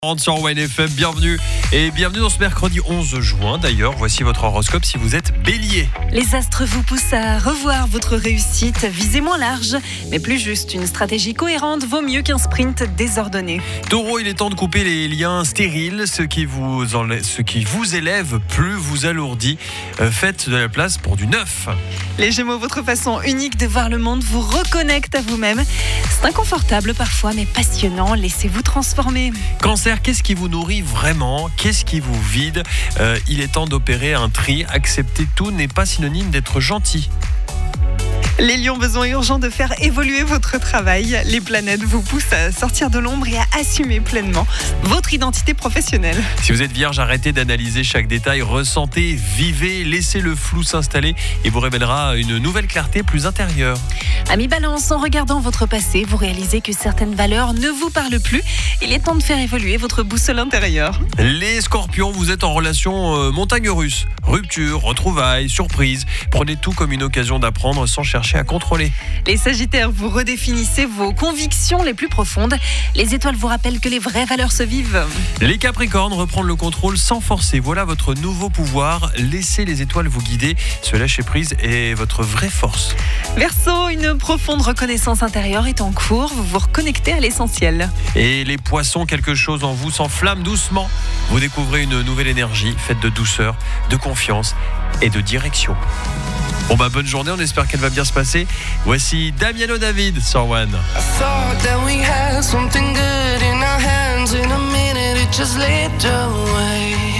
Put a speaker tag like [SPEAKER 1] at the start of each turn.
[SPEAKER 1] Sur WNFM, bienvenue dans ce mercredi 11 juin. D'ailleurs, voici votre horoscope si vous êtes bélier.
[SPEAKER 2] Les astres vous poussent à revoir votre réussite. Visez moins large, mais plus juste. Une stratégie cohérente vaut mieux qu'un sprint désordonné.
[SPEAKER 1] Taureau, il est temps de couper les liens stériles. Ce qui vous élève plus vous alourdit. Faites de la place pour du neuf.
[SPEAKER 2] Les Gémeaux, votre façon unique de voir le monde vous reconnecte à vous-même. C'est inconfortable parfois, mais passionnant. Laissez-vous transformer.
[SPEAKER 1] Cancer, qu'est-ce qui vous nourrit vraiment? Qu'est-ce qui vous vide? Il est temps d'opérer un tri. Accepter tout n'est pas synonyme d'être gentil.
[SPEAKER 2] Les Lions, besoin urgent de faire évoluer votre travail. Les planètes vous poussent à sortir de l'ombre et à assumer pleinement votre identité professionnelle.
[SPEAKER 1] Si vous êtes vierge, arrêtez d'analyser chaque détail. Ressentez, vivez, laissez le flou s'installer et vous révélera une nouvelle clarté plus intérieure.
[SPEAKER 2] Amis Balance, en regardant votre passé, vous réalisez que certaines valeurs ne vous parlent plus. Il est temps de faire évoluer votre boussole intérieure.
[SPEAKER 1] Les Scorpions, vous êtes en relation montagne russe. Rupture, retrouvailles, surprise. Prenez tout comme une occasion d'apprendre sans chercher à contrôler.
[SPEAKER 2] Les Sagittaires, vous redéfinissez vos convictions les plus profondes. Les étoiles vous rappellent que les vraies valeurs se vivent.
[SPEAKER 1] Les Capricornes, reprendre le contrôle sans forcer. Voilà votre nouveau pouvoir. Laissez les étoiles vous guider. Ce lâcher prise est votre vraie force.
[SPEAKER 2] Verseau, une profonde reconnaissance intérieure est en cours. Vous vous reconnectez à l'essentiel.
[SPEAKER 1] Et les Poissons, quelque chose en vous s'enflamme doucement. Vous découvrez une nouvelle énergie faite de douceur, de confiance et de direction. Bonne journée, on espère qu'elle va bien se passer. Voici Damiano David sur One.
[SPEAKER 3] I thought that we had something good in our hands. In a minute it just slipped away.